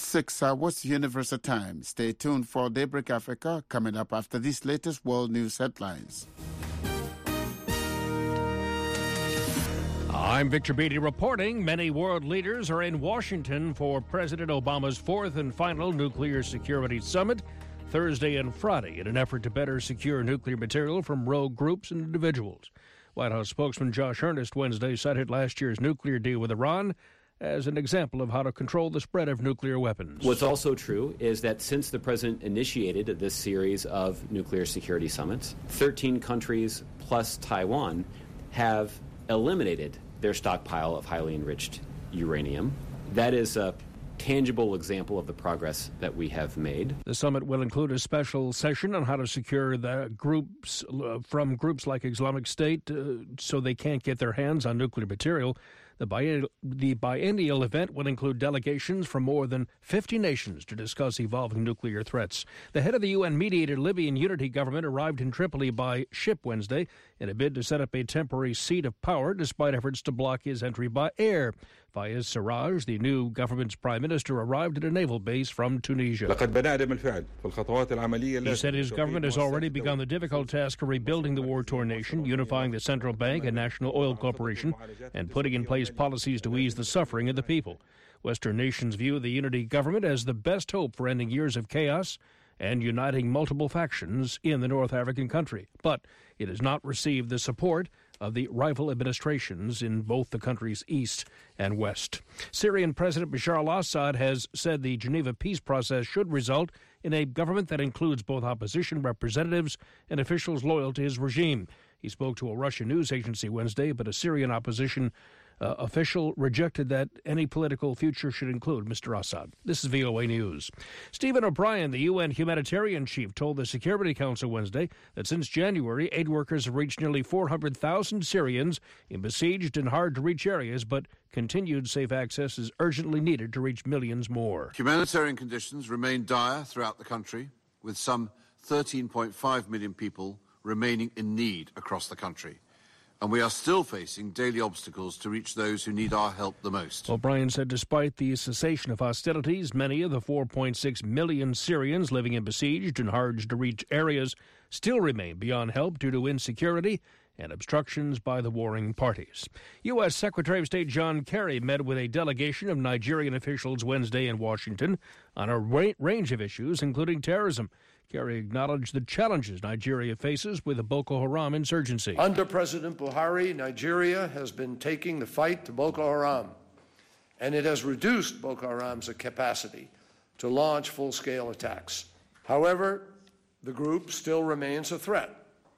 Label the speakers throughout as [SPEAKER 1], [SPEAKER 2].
[SPEAKER 1] 6 hours Universal Time. Stay tuned for Daybreak Africa coming up after these latest world news headlines.
[SPEAKER 2] I'm Victor Beatty reporting many world leaders are in Washington for President Obama's fourth and final nuclear security summit Thursday and Friday in an effort to better secure nuclear material from rogue groups and individuals. White House spokesman Josh Earnest Wednesday cited last year's nuclear deal with Iran as an example of how to control the spread of nuclear weapons.
[SPEAKER 3] What's also true is that since the president initiated this series of nuclear security summits, 13 countries plus Taiwan have eliminated their stockpile of highly enriched uranium. That is a tangible example of the progress that we have made.
[SPEAKER 2] The summit will include a special session on how to secure the groups from groups like Islamic State so they can't get their hands on nuclear material. The biennial event will include delegations from more than 50 nations to discuss evolving nuclear threats. The head of the UN-mediated Libyan unity government arrived in Tripoli by ship Wednesday in a bid to set up a temporary seat of power despite efforts to block his entry by air. Fayez Sarraj, the new government's prime minister, arrived at a naval base from Tunisia. He said his government has already begun the difficult task of rebuilding the war-torn nation, unifying the central bank and National Oil Corporation, and putting in place policies to ease the suffering of the people. Western nations view the unity government as the best hope for ending years of chaos and uniting multiple factions in the North African country. But it has not received the support of the rival administrations in both the country's east and west. Syrian President Bashar al-Assad has said the Geneva peace process should result in a government that includes both opposition representatives and officials loyal to his regime. He spoke to a Russian news agency Wednesday, but a Syrian opposition official rejected that any political future should include Mr. Assad. This is VOA News. Stephen O'Brien, the UN humanitarian chief, told the Security Council Wednesday that since January, aid workers have reached nearly 400,000 Syrians in besieged and hard-to-reach areas, but continued safe access is urgently needed to reach millions more.
[SPEAKER 4] Humanitarian conditions remain dire throughout the country, with some 13.5 million people remaining in need across the country. And we are still facing daily obstacles to reach those who need our help the most.
[SPEAKER 2] O'Brien said despite the cessation of hostilities, many of the 4.6 million Syrians living in besieged and hard-to-reach areas still remain beyond help due to insecurity and obstructions by the warring parties. U.S. Secretary of State John Kerry met with a delegation of Nigerian officials Wednesday in Washington on a range of issues, including terrorism. Kerry acknowledged the challenges Nigeria faces with the Boko Haram insurgency.
[SPEAKER 5] Under President Buhari, Nigeria has been taking the fight to Boko Haram, and it has reduced Boko Haram's capacity to launch full-scale attacks. However, the group still remains a threat,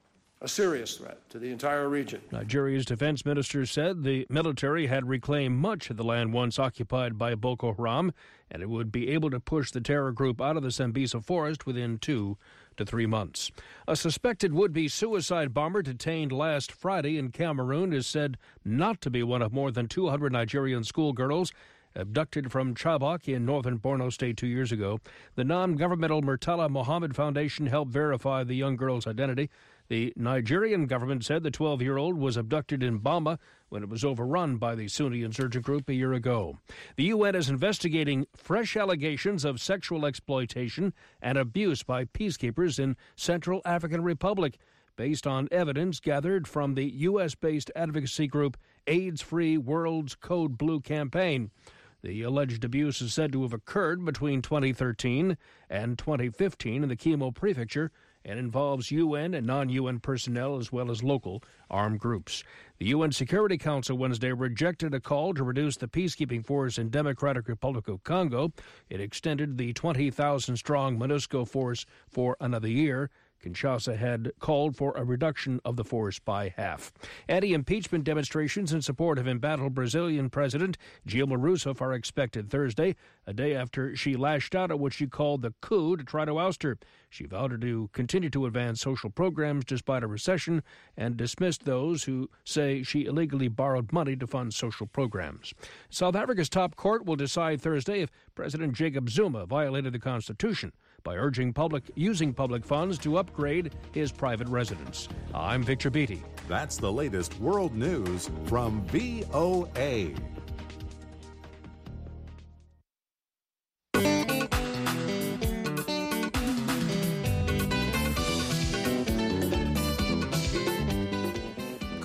[SPEAKER 5] a serious threat to the entire region.
[SPEAKER 2] Nigeria's defense minister said the military had reclaimed much of the land once occupied by Boko Haram, and it would be able to push the terror group out of the Sambisa forest within 2 to 3 months. A suspected would-be suicide bomber detained last Friday in Cameroon is said not to be one of more than 200 Nigerian schoolgirls abducted from Chibok in northern Borno State 2 years ago. The non-governmental Murtala Mohammed Foundation helped verify the young girl's identity. The Nigerian government said the 12-year-old was abducted in Bama when it was overrun by the Sunni insurgent group a year ago. The UN is investigating fresh allegations of sexual exploitation and abuse by peacekeepers in Central African Republic, based on evidence gathered from the U.S.-based advocacy group AIDS-Free World's Code Blue campaign. The alleged abuse is said to have occurred between 2013 and 2015 in the Kimo Prefecture and involves UN and non-UN personnel as well as local armed groups. The UN Security Council Wednesday rejected a call to reduce the peacekeeping force in Democratic Republic of Congo. It extended the 20,000-strong MONUSCO force for another year. Kinshasa had called for a reduction of the force by half. Anti-impeachment demonstrations in support of embattled Brazilian President Dilma Rousseff are expected Thursday, a day after she lashed out at what she called the coup to try to oust her. She vowed to continue to advance social programs despite a recession and dismissed those who say she illegally borrowed money to fund social programs. South Africa's top court will decide Thursday if President Jacob Zuma violated the Constitution by using public funds to upgrade his private residence. I'm Victor Beatty.
[SPEAKER 6] That's the latest world news from VOA.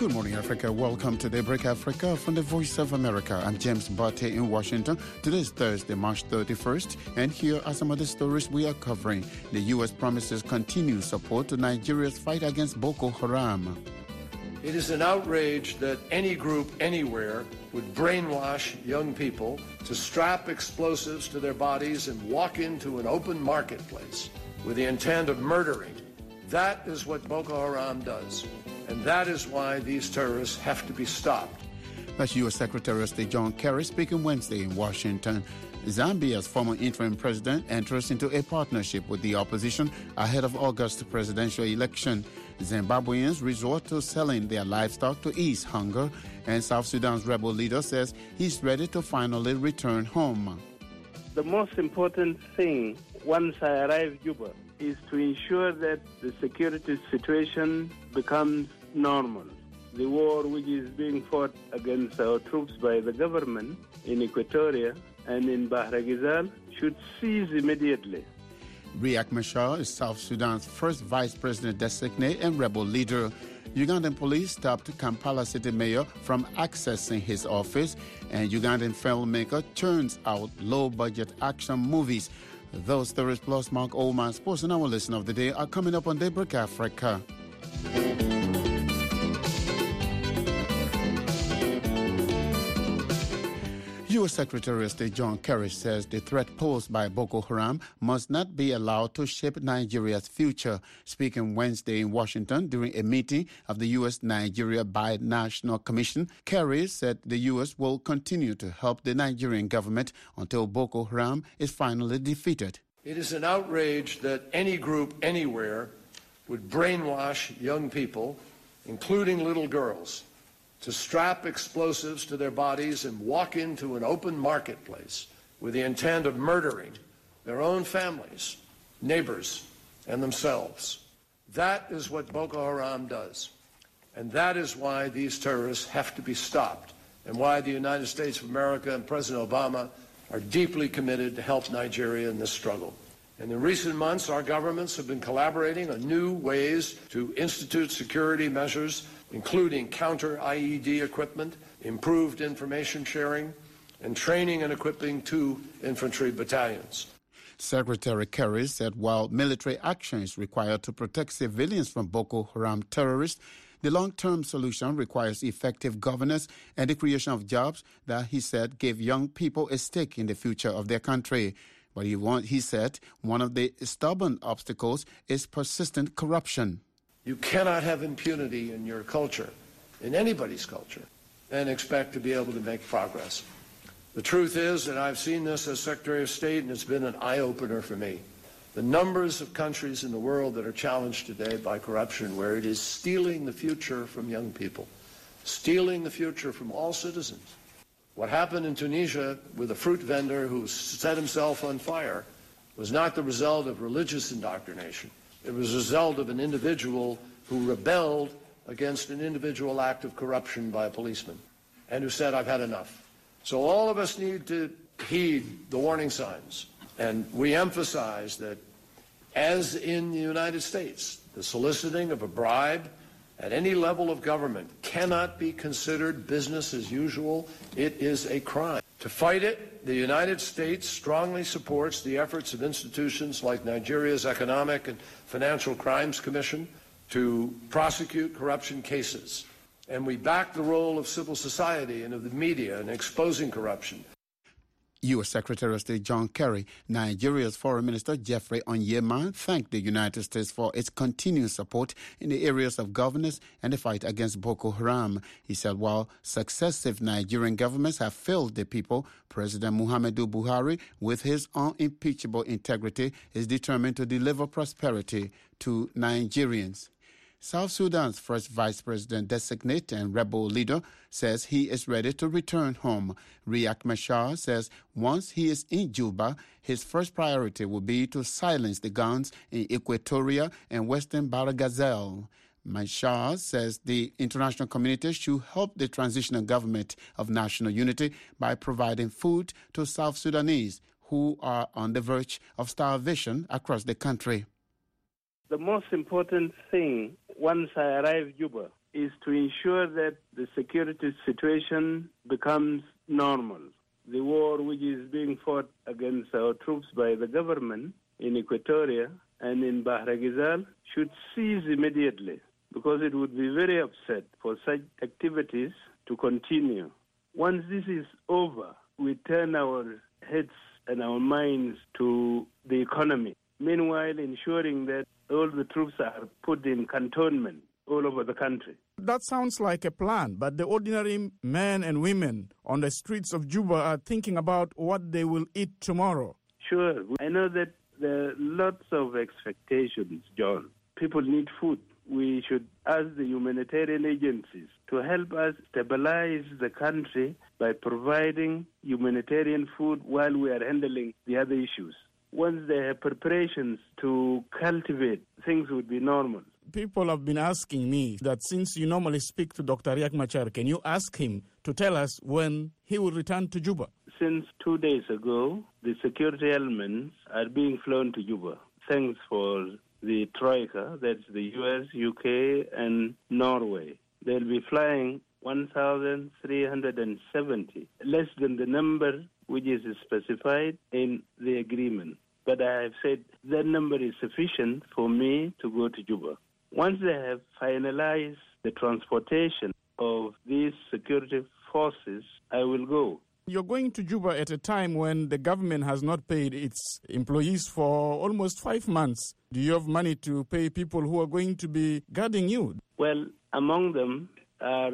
[SPEAKER 1] Good morning, Africa. Welcome to Daybreak Africa from the Voice of America. I'm James Barte in Washington. Today is Thursday, March 31st, and here are some of the stories we are covering. The U.S. promises continued support to Nigeria's fight against Boko Haram.
[SPEAKER 5] It is an outrage that any group anywhere would brainwash young people to strap explosives to their bodies and walk into an open marketplace with the intent of murdering. That is what Boko Haram does. And that is why these terrorists have to be stopped.
[SPEAKER 1] That's U.S. Secretary of State John Kerry speaking Wednesday in Washington. Zambia's former interim president enters into a partnership with the opposition ahead of August presidential election. Zimbabweans resort to selling their livestock to ease hunger, and South Sudan's rebel leader says he's ready to finally return home.
[SPEAKER 7] The most important thing once I arrive Juba is to ensure that the security situation becomes normal. The war which is being fought against our troops by the government in Equatoria and in Bahra Ghazal should cease immediately.
[SPEAKER 1] Riek Machar is South Sudan's first vice president designate and rebel leader. Ugandan police stopped Kampala city mayor from accessing his office, and Ugandan filmmaker turns out low-budget action movies. Those stories plus Mark Oman Sports and our listen of the day are coming up on Daybreak Africa. U.S. Secretary of State John Kerry says the threat posed by Boko Haram must not be allowed to shape Nigeria's future. Speaking Wednesday in Washington during a meeting of the U.S.-Nigeria Binational Commission, Kerry said the U.S. will continue to help the Nigerian government until Boko Haram is finally defeated.
[SPEAKER 5] It is an outrage that any group anywhere would brainwash young people, including little girls, to strap explosives to their bodies and walk into an open marketplace with the intent of murdering their own families, neighbors, and themselves. That is what Boko Haram does. And that is why these terrorists have to be stopped, and why the United States of America and President Obama are deeply committed to help Nigeria in this struggle. And in recent months, our governments have been collaborating on new ways to institute security measures, including counter-IED equipment, improved information sharing, and training and equipping 2 infantry battalions.
[SPEAKER 1] Secretary Kerry said while military action is required to protect civilians from Boko Haram terrorists, the long-term solution requires effective governance and the creation of jobs that, he said, gave young people a stake in the future of their country. But he said one of the stubborn obstacles is persistent corruption.
[SPEAKER 5] You cannot have impunity in your culture, in anybody's culture, and expect to be able to make progress. The truth is that I've seen this as Secretary of State, and it's been an eye-opener for me. The numbers of countries in the world that are challenged today by corruption, where it is stealing the future from young people, stealing the future from all citizens. What happened in Tunisia with a fruit vendor who set himself on fire was not the result of religious indoctrination. It was a result of an individual who rebelled against an individual act of corruption by a policeman and who said, I've had enough. So all of us need to heed the warning signs. And we emphasize that, as in the United States, the soliciting of a bribe at any level of government cannot be considered business as usual. It is a crime. To fight it, the United States strongly supports the efforts of institutions like Nigeria's Economic and Financial Crimes Commission to prosecute corruption cases. And we back the role of civil society and of the media in exposing corruption.
[SPEAKER 1] U.S. Secretary of State John Kerry, Nigeria's Foreign Minister Jeffrey Onyema thanked the United States for its continued support in the areas of governance and the fight against Boko Haram. He said while successive Nigerian governments have failed the people, President Muhammadu Buhari, with his unimpeachable integrity, is determined to deliver prosperity to Nigerians. South Sudan's first vice president designate and rebel leader says he is ready to return home. Riek Machar says once he is in Juba, his first priority will be to silence the guns in Equatoria and western Bahra Ghazal. Machar says the international community should help the transitional government of national unity by providing food to South Sudanese who are on the verge of starvation across the country.
[SPEAKER 7] The most important thing once I arrive Juba is to ensure that the security situation becomes normal. The war which is being fought against our troops by the government in Equatoria and in Bahr Ghazal should cease immediately, because it would be very upset for such activities to continue. Once this is over, we turn our heads and our minds to the economy, meanwhile ensuring that all the troops are put in cantonment all over the country.
[SPEAKER 8] That sounds like a plan, but the ordinary men and women on the streets of Juba are thinking about what they will eat tomorrow.
[SPEAKER 7] Sure. I know that there are lots of expectations, John. People need food. We should ask the humanitarian agencies to help us stabilize the country by providing humanitarian food while we are handling the other issues. Once they have preparations to cultivate, things would be normal.
[SPEAKER 8] People have been asking me that since you normally speak to Dr. Riek Machar, can you ask him to tell us when he will return to Juba?
[SPEAKER 7] Since 2 days ago, the security elements are being flown to Juba. Thanks for the Troika, that's the US, UK, and Norway. They'll be flying 1,370, less than the number which is specified in the agreement. But I have said that number is sufficient for me to go to Juba. Once they have finalized the transportation of these security forces, I will go.
[SPEAKER 8] You're going to Juba at a time when the government has not paid its employees for almost 5 months. Do you have money to pay people who are going to be guarding you?
[SPEAKER 7] Well, among them are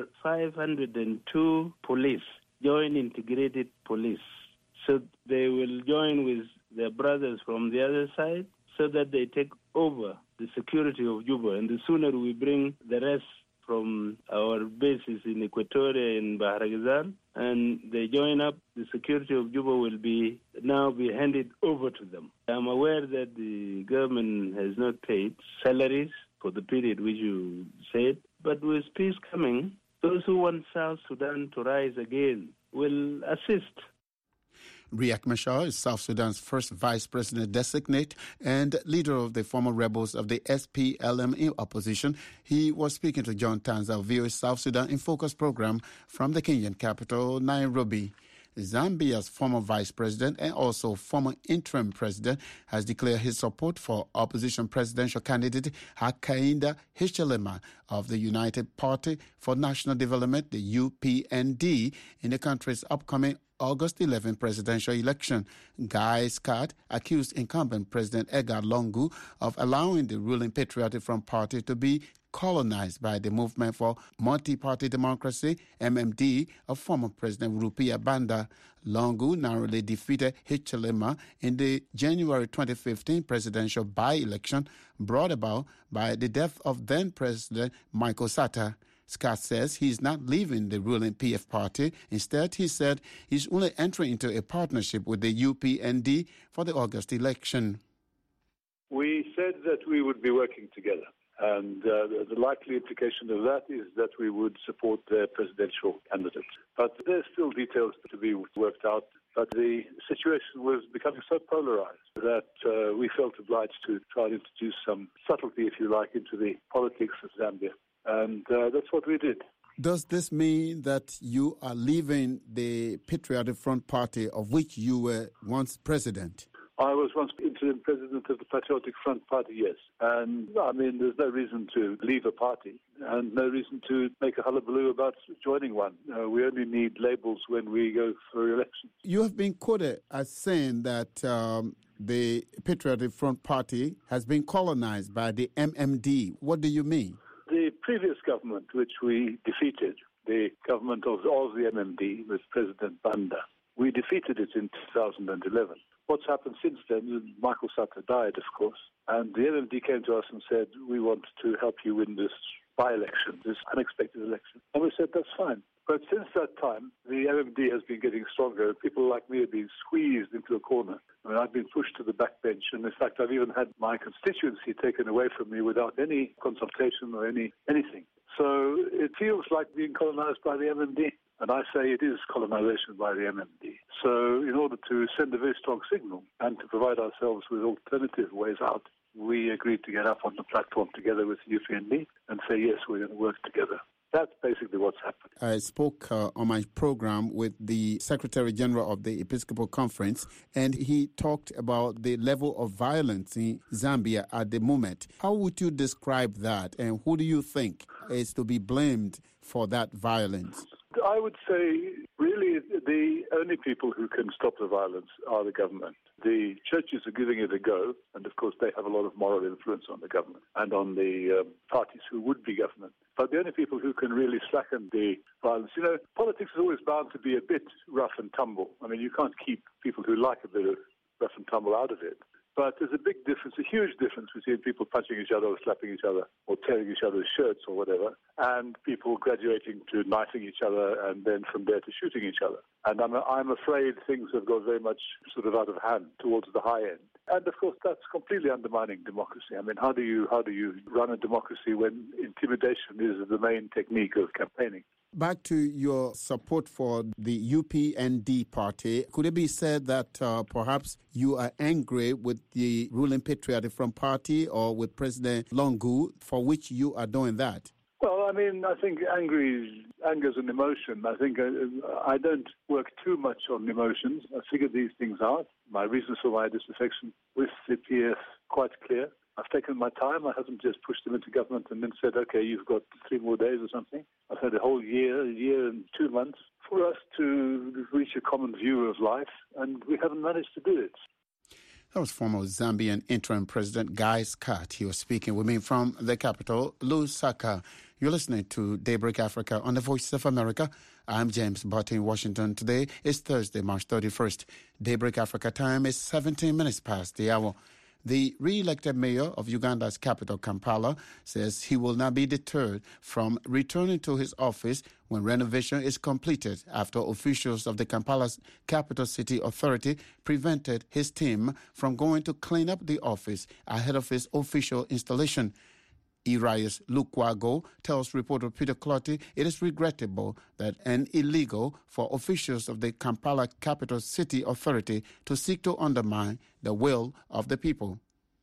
[SPEAKER 7] 502 police, joint integrated police. So they will join with their brothers from the other side so that they take over the security of Juba. And the sooner we bring the rest from our bases in Equatoria and Bahr Ghazal, and they join up, the security of Juba will now be handed over to them. I'm aware that the government has not paid salaries for the period which you said, but with peace coming, those who want South Sudan to rise again will assist.
[SPEAKER 1] Riek Machar is South Sudan's first vice president designate and leader of the former rebels of the SPLM opposition. He was speaking to John Tanza of VOA South Sudan in Focus program from the Kenyan capital, Nairobi. Zambia's former vice president and also former interim president has declared his support for opposition presidential candidate Hakainde Hichilema of the United Party for National Development, the UPND, in the country's upcoming August 11 presidential election. Guy Scott accused incumbent President Edgar Lungu of allowing the ruling Patriotic Front Party to be colonized by the Movement for Multi-Party Democracy, MMD, of former President Rupiah Banda. Lungu narrowly defeated Hichilema in the January 2015 presidential by-election brought about by the death of then-President Michael Sata. Scott says he's not leaving the ruling PF party. Instead, he said he's only entering into a partnership with the UPND for the August election.
[SPEAKER 9] We said that we would be working together. And the likely implication of that is that we would support their presidential candidate. But there's still details to be worked out. But the situation was becoming so polarized that we felt obliged to try and introduce some subtlety, if you like, into the politics of Zambia. And that's what we did.
[SPEAKER 1] Does this mean that you are leaving the Patriotic Front Party, of which you were once president?
[SPEAKER 9] I was once interim president of the Patriotic Front Party, yes. And, I mean, there's no reason to leave a party and no reason to make a hullabaloo about joining one. We only need labels when we go for election.
[SPEAKER 1] You have been quoted as saying that the Patriotic Front Party has been colonized by the MMD. What do you mean?
[SPEAKER 9] The previous government, which we defeated, the government of the MMD with President Banda, we defeated it in 2011. What's happened since then, Michael Sata died, of course, and the MMD came to us and said, we want to help you win this by-election, this unexpected election. And we said, that's fine. But since that time, the MMD has been getting stronger. People like me have been squeezed into a corner. I mean, I've been pushed to the backbench, and in fact, I've even had my constituency taken away from me without any consultation or anything. So it feels like being colonized by the MMD. And I say it is colonization by the MMD. So in order to send a very strong signal and to provide ourselves with alternative ways out, we agreed to get up on the platform together with UPND and say, yes, we're going to work together. That's basically what's happened.
[SPEAKER 1] I spoke on my program with the Secretary General of the Episcopal Conference, and he talked about the level of violence in Zambia at the moment. How would you describe that, and who do you think is to be blamed for that violence?
[SPEAKER 9] I would say, really, the only people who can stop the violence are the government. The churches are giving it a go, and of course they have a lot of moral influence on the government and on the parties who would be government. But the only people who can really slacken the violence, politics is always bound to be a bit rough and tumble. I mean, you can't keep people who like a bit of rough and tumble out of it. But there's a big difference, a huge difference between people punching each other or slapping each other or tearing each other's shirts or whatever, and people graduating to knifing each other and then from there to shooting each other. And I'm afraid things have got very much sort of out of hand towards the high end. And of course, that's completely undermining democracy. I mean, how do you run a democracy when intimidation is the main technique of campaigning?
[SPEAKER 1] Back to your support for the UPND party, could it be said that perhaps you are angry with the ruling Patriotic Front Party or with President Lungu, for which you are doing that?
[SPEAKER 9] Well, I mean, I think anger is an emotion. I think I don't work too much on emotions. I figure these things out. My reasons for my disaffection with the PF quite clear. I've taken my time. I haven't just pushed them into government and then said, okay, you've got 3 more days or something. I've had a whole year and 2 months for us to reach a common view of life, and we haven't managed to do it.
[SPEAKER 1] That was former Zambian interim president Guy Scott. He was speaking with me from the capital, Lusaka. You're listening to Daybreak Africa on the Voice of America. I'm James Barton in Washington. Today is Thursday, March 31st. Daybreak Africa time is 17 minutes past the hour. The re-elected mayor of Uganda's capital, Kampala, says he will not be deterred from returning to his office when renovation is completed after officials of the Kampala's capital city authority prevented his team from going to clean up the office ahead of his official installation. Erias Lukwago tells reporter Peter Clotty it is regrettable and illegal for officials of the Kampala Capital City Authority to seek to undermine the will of the people.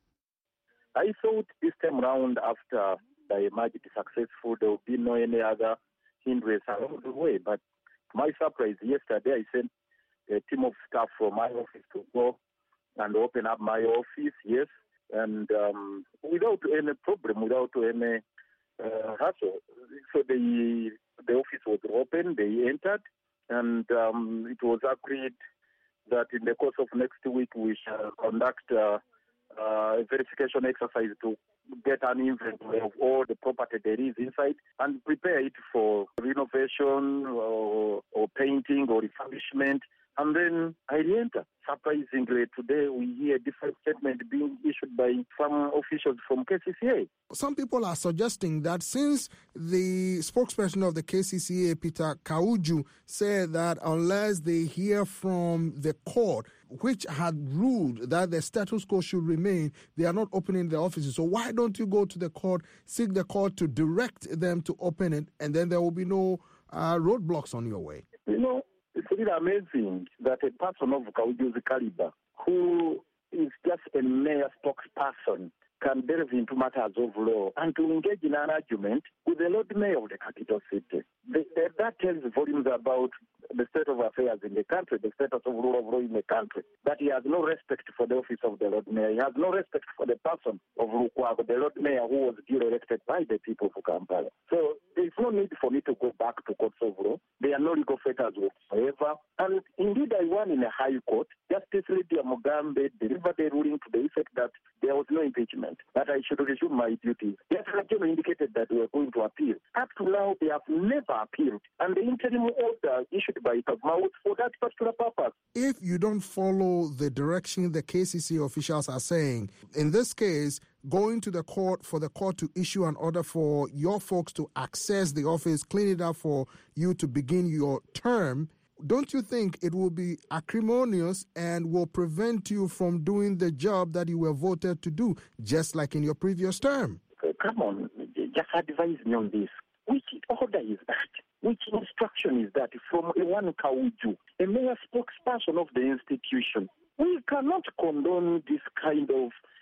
[SPEAKER 10] I thought this time round, after the emerged successful, there would be no any other hindrance along the way. But to my surprise, yesterday I sent a team of staff from my office to go and open up my office, yes, and without any problem, without any hassle. So the office was open, they entered, and it was agreed that in the course of next week we shall conduct a verification exercise to get an inventory of all the property there is inside and prepare it for renovation or painting or refurbishment. And then I re-enter. Surprisingly, today we hear a different statement being issued by some officials from KCCA.
[SPEAKER 11] Some people are suggesting that since the spokesperson of the KCCA, Peter Kauju, said that unless they hear from the court, which had ruled that the status quo should remain, they are not opening the offices. So why don't you go to the court, seek the court to direct them to open it, and then there will be no roadblocks on your way?
[SPEAKER 10] It's really amazing that a person of Kauju's caliber, who is just a mayor spokesperson, can delve into matters of law and to engage in an argument with the Lord Mayor of the capital city. That tells volumes about the state of affairs in the country, the status of rule of law in the country, that he has no respect for the office of the Lord Mayor. He has no respect for the person of Lukwago, the Lord Mayor who was duly elected by the people of Kampala. So there is no need for me to go back to courts of law. There are no legal fetters whatsoever. And indeed, I won in a high court. Justice Lydia Mugambe delivered a ruling to the effect that there was no impeachment, that I should resume my duties. The Attorney General indicated that we were going to appeal. Up to now, they have never appealed. And the interim order issued by Kagma was for that particular purpose.
[SPEAKER 11] If you don't follow the direction the KCC officials are saying, in this case, going to the court for the court to issue an order for your folks to access the office, clean it up for you to begin your term, don't you think it will be acrimonious and will prevent you from doing the job that you were voted to do, just like in your previous term?
[SPEAKER 10] Come on, just advise me on this. Which order is that? Which instruction is that from Ewan Kauju, a mayor spokesperson of the institution? We cannot condone this kind of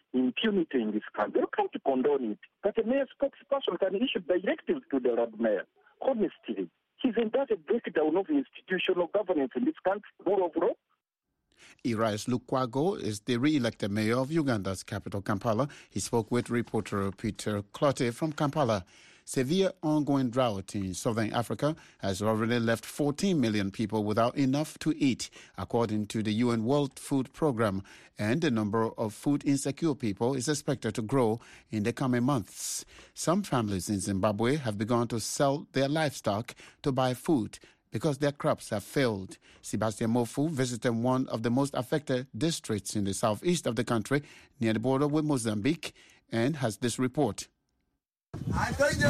[SPEAKER 10] impunity in this country. You can't condone it. But a mayor spokesperson can issue directives to the Lord Mayor. Honestly, he's entered a breakdown of institutional governance in this country, rule of law.
[SPEAKER 1] Erias Lukwago is the re-elected mayor of Uganda's capital, Kampala. He spoke with reporter Peter Clotte from Kampala. Severe ongoing drought in southern Africa has already left 14 million people without enough to eat, according to the UN World Food Programme, and the number of food insecure people is expected to grow in the coming months. Some families in Zimbabwe have begun to sell their livestock to buy food because their crops have failed. Sebastian Mofu visited one of the most affected districts in the southeast of the country, near the border with Mozambique, and has this report.
[SPEAKER 11] Here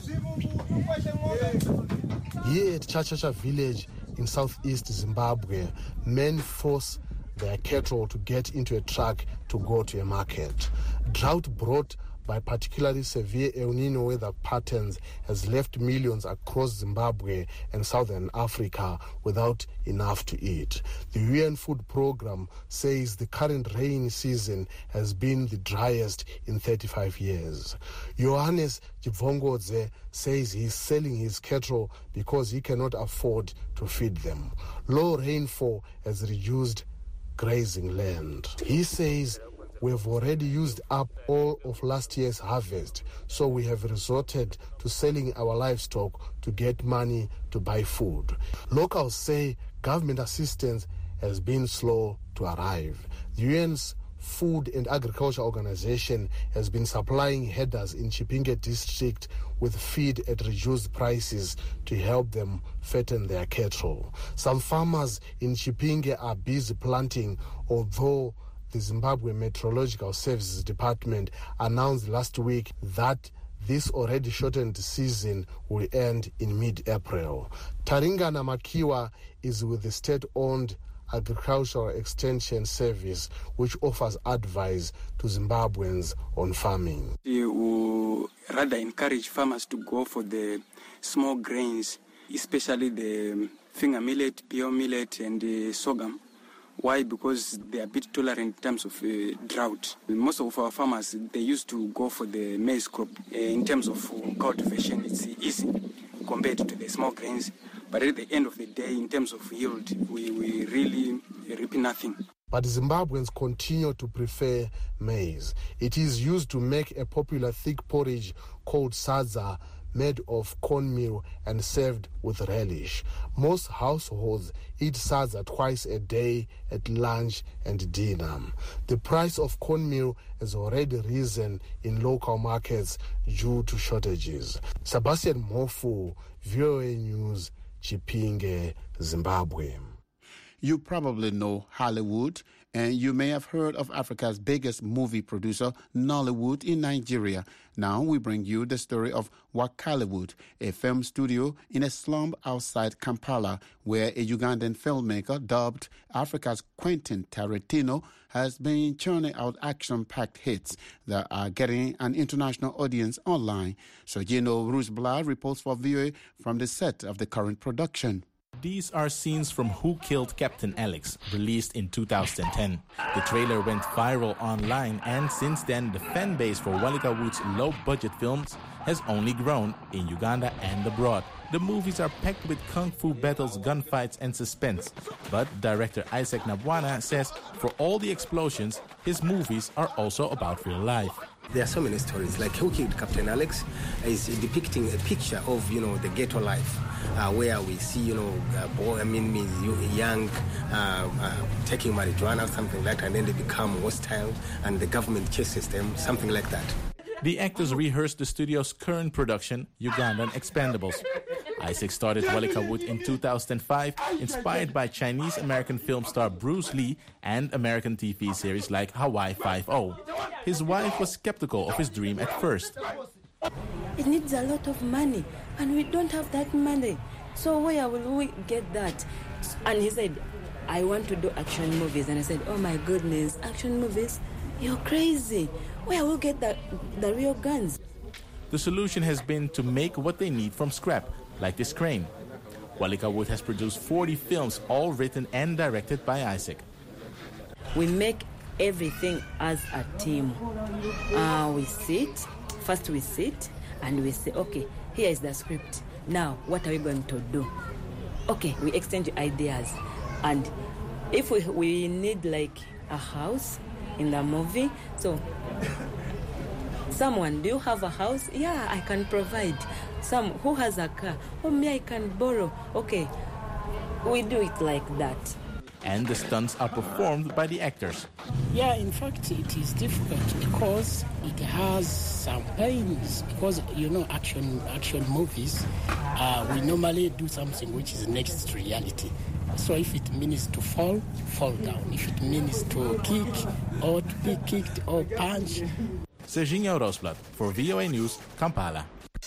[SPEAKER 11] at Chachacha village in southeast Zimbabwe, men force their cattle to get into a truck to go to a market. Drought brought by particularly severe El Nino weather patterns has left millions across Zimbabwe and southern Africa without enough to eat. The UN Food Programme says the current rainy season has been the driest in 35 years. Johannes Chivongodze says he's selling his cattle because he cannot afford to feed them. Low rainfall has reduced grazing land. He says, "We've already used up all of last year's harvest, so we have resorted to selling our livestock to get money to buy food." Locals say government assistance has been slow to arrive. The UN's Food and Agriculture Organization has been supplying herders in Chipinge district with feed at reduced prices to help them fatten their cattle. Some farmers in Chipinge are busy planting, although the Zimbabwe Meteorological Services Department announced last week that this already shortened season will end in mid-April. Taringana Makiwa is with the state-owned Agricultural Extension Service, which offers advice to Zimbabweans on farming.
[SPEAKER 12] We will rather encourage farmers to go for the small grains, especially the finger millet, pure millet, and the sorghum. Why? Because they are a bit tolerant in terms of drought. Most of our farmers, they used to go for the maize crop. In terms of cultivation, it's easy compared to the small grains. But at the end of the day, in terms of yield, we really reap nothing.
[SPEAKER 11] But Zimbabweans continue to prefer maize. It is used to make a popular thick porridge called sadza, made of cornmeal and served with relish. Most households eat sadza twice a day at lunch and dinner. The price of cornmeal has already risen in local markets due to shortages. Sebastian Mofu, VOA News, Chipinge, Zimbabwe.
[SPEAKER 1] You probably know Hollywood, and you may have heard of Africa's biggest movie producer, Nollywood, in Nigeria. Now we bring you the story of Wakaliwood, a film studio in a slum outside Kampala, where a Ugandan filmmaker dubbed Africa's Quentin Tarantino has been churning out action-packed hits that are getting an international audience online. Sojino Rusbla reports for VOA from the set of the current production.
[SPEAKER 13] These are scenes from Who Killed Captain Alex, released in 2010. The trailer went viral online, and since then, the fan base for Walikawood's low-budget films has only grown in Uganda and abroad. The movies are packed with kung fu battles, gunfights, and suspense. But director Isaac Nabwana says for all the explosions, his movies are also about real life.
[SPEAKER 14] There are so many stories, like Who Killed Captain Alex is depicting a picture of, the ghetto life, where we see, young taking marijuana, something like that, and then they become hostile, and the government chases them, something like that.
[SPEAKER 13] The actors rehearsed the studio's current production, Ugandan Expendables. Isaac started Walikawood in 2005, inspired by Chinese-American film star Bruce Lee and American TV series like Hawaii Five-0. His wife was skeptical of his dream at first.
[SPEAKER 15] It needs a lot of money, and we don't have that money. So where will we get that? And he said, I want to do action movies. And I said, oh my goodness, action movies? You're crazy. Where will we get the real guns?
[SPEAKER 13] The solution has been to make what they need from scrap, like this crane. Walikawood has produced 40 films, all written and directed by Isaac.
[SPEAKER 15] We make everything as a team. We sit and we say, okay, here is the script. Now, what are we going to do? Okay, we exchange ideas. And if we need like a house in the movie, so someone, do you have a house? Yeah, I can provide. Some who has a car? Oh, me, I can borrow. Okay, we do it like that.
[SPEAKER 13] And the stunts are performed by the actors.
[SPEAKER 16] Yeah, in fact, it is difficult because it has some pains. Because, action movies, we normally do something which is next to reality. So if it means to fall down. If it means to kick or to be kicked or punch.
[SPEAKER 13] Serginho Rosblad for VOA News, Kampala.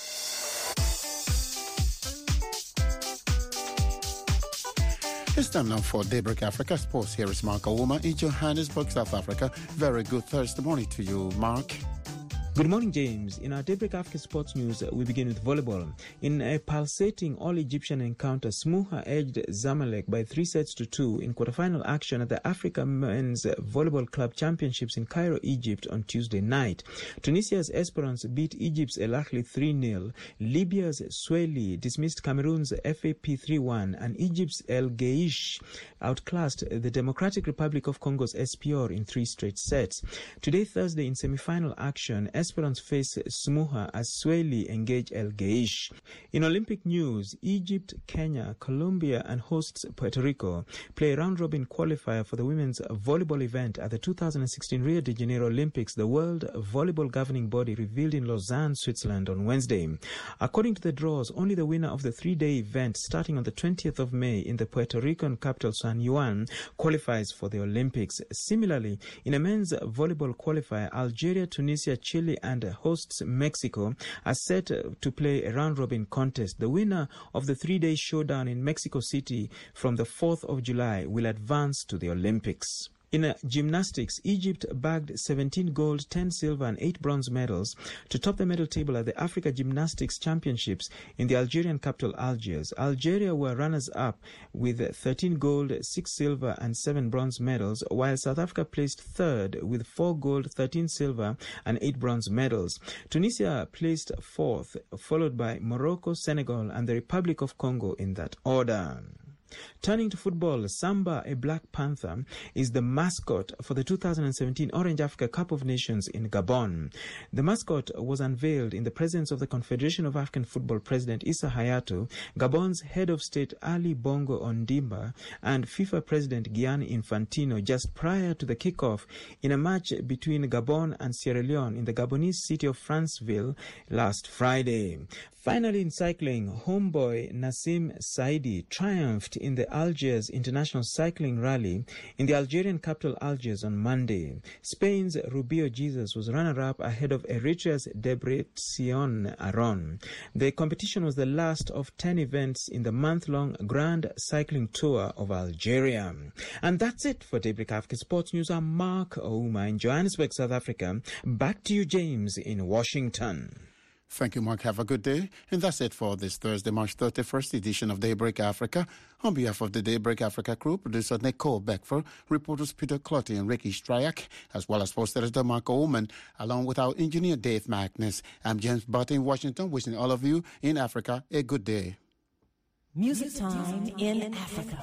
[SPEAKER 1] It's time now for Daybreak Africa Sports. Here is Mark Ouma in Johannesburg, South Africa. Very good Thursday morning to you, Mark.
[SPEAKER 17] Good morning, James. In our Daybreak Africa Sports News, we begin with volleyball. In a pulsating all-Egyptian encounter, Smuha edged Zamalek by 3-2 in quarterfinal action at the Africa Men's Volleyball Club Championships in Cairo, Egypt on Tuesday night. Tunisia's Esperance beat Egypt's El Ahly 3-0. Libya's Swahili dismissed Cameroon's FAP 3-1, and Egypt's El Geish outclassed the Democratic Republic of Congo's SPOR in 3 straight sets. Today, Thursday, in semi-final action, Esperance face Smuha as Swahili engage El Geish. In Olympic news, Egypt, Kenya, Colombia and hosts Puerto Rico play a round-robin qualifier for the women's volleyball event at the 2016 Rio de Janeiro Olympics, the World Volleyball Governing Body revealed in Lausanne, Switzerland on Wednesday. According to the draws, only the winner of the 3-day event starting on the 20th of May in the Puerto Rican capital San Juan qualifies for the Olympics. Similarly, in a men's volleyball qualifier, Algeria, Tunisia, Chile and hosts Mexico are set to play a round-robin contest. The winner of the 3-day showdown in Mexico City from the 4th of July will advance to the Olympics. In gymnastics, Egypt bagged 17 gold, 10 silver and 8 bronze medals to top the medal table at the Africa Gymnastics Championships in the Algerian capital Algiers. Algeria were runners-up with 13 gold, 6 silver and 7 bronze medals, while South Africa placed third with 4 gold, 13 silver and 8 bronze medals. Tunisia placed fourth, followed by Morocco, Senegal and the Republic of Congo in that order. Turning to football, Samba, a Black Panther, is the mascot for the 2017 Orange Africa Cup of Nations in Gabon. The mascot was unveiled in the presence of the Confederation of African Football President Issa Hayatou, Gabon's head of state Ali Bongo Ondimba, and FIFA President Gianni Infantino just prior to the kickoff in a match between Gabon and Sierra Leone in the Gabonese city of Franceville last Friday. Finally, in cycling, homeboy Nassim Saidi triumphed in the Algiers International Cycling Rally in the Algerian capital Algiers on Monday. Spain's Rubio Jesus was runner-up ahead of Eritrea's Debretsion Aron. The competition was the last of 10 events in the month-long Grand Cycling Tour of Algeria. And that's it for Daybreak Africa Sports News. I'm Mark Ouma in Johannesburg, South Africa. Back to you, James, in Washington.
[SPEAKER 1] Thank you, Mark. Have a good day. And that's it for this Thursday, March 31st edition of Daybreak Africa. On behalf of the Daybreak Africa crew, producer Nicole Beckford, reporters Peter Clotty and Ricky Stryak, as well as post editor Mark Oman, along with our engineer Dave Magnus. I'm James Butt in Washington, wishing all of you in Africa a good day.
[SPEAKER 18] Music time in Africa.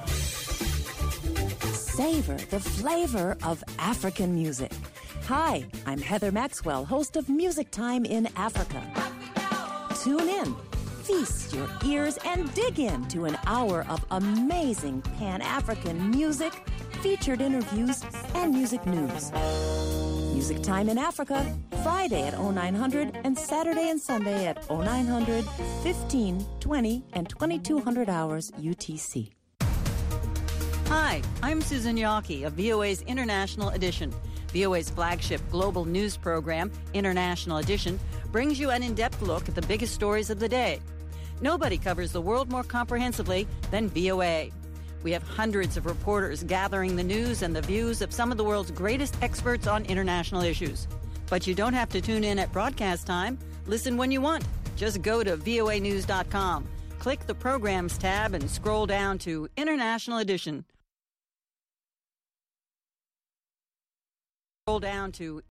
[SPEAKER 18] Savor the flavor of African music. Hi, I'm Heather Maxwell, host of Music Time in Africa. Tune in, feast your ears, and dig into an hour of amazing Pan-African music, featured interviews, and music news. Music Time in Africa, Friday at 0900 and Saturday and Sunday at 0900, 15, 20, and 2200 hours UTC.
[SPEAKER 19] Hi, I'm Susan Yockey of VOA's International Edition. VOA's flagship global news program, International Edition, brings you an in-depth look at the biggest stories of the day. Nobody covers the world more comprehensively than VOA. We have hundreds of reporters gathering the news and the views of some of the world's greatest experts on international issues. But you don't have to tune in at broadcast time. Listen when you want. Just go to voanews.com. Click the Programs tab and scroll down to International Edition. Roll down to